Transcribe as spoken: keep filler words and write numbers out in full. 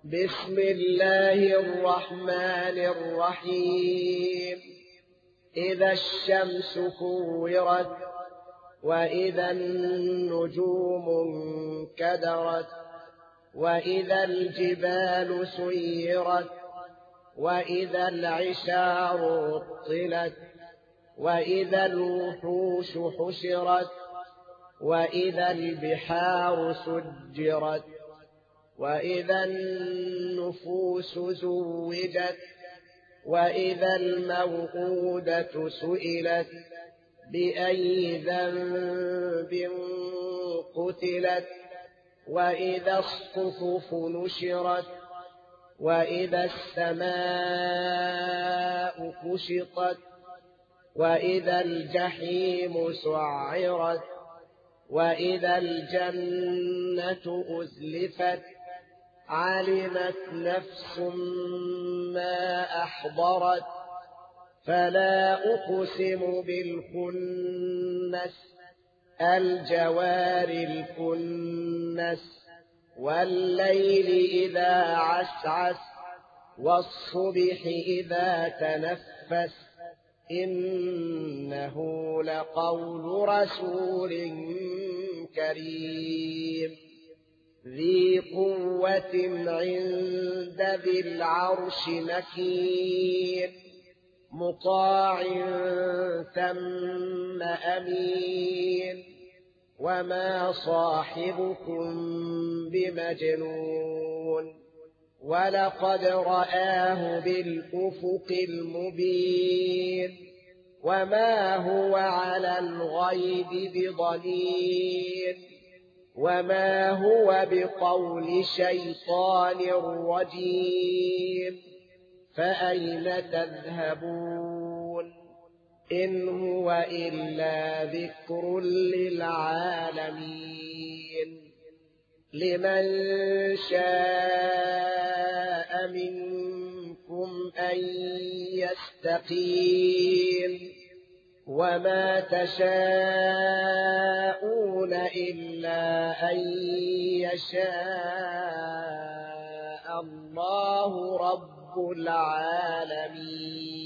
بسم الله الرحمن الرحيم. إذا الشمس كورت وإذا النجوم انكدرت وإذا الجبال سيرت وإذا العشار عطلت وإذا الوحوش حشرت وإذا البحار سجرت وإذا النفوس زوجت وإذا الموءودة سئلت بأي ذنب قتلت وإذا الصحف نشرت وإذا السماء كشطت وإذا الجحيم سعرت وإذا الجنة أزلفت علمت نفس ما أحضرت فلا أقسم بالخنس الجوار الكنس والليل إذا عسعس والصبح إذا تنفس إنه لقول رسول كريم ذي قوة عند ذي العرش مكين مطاع ثم أمين وما صاحبكم بمجنون ولقد رآه بالأفق المبين وما هو على الغيب بضنين وما هو بقول شيطان رجيم فأين تذهبون إن هو إلا ذكر للعالمين لمن شاء منكم أن يستقيم وما تشاءون إلا أن يشاء الله رب العالمين.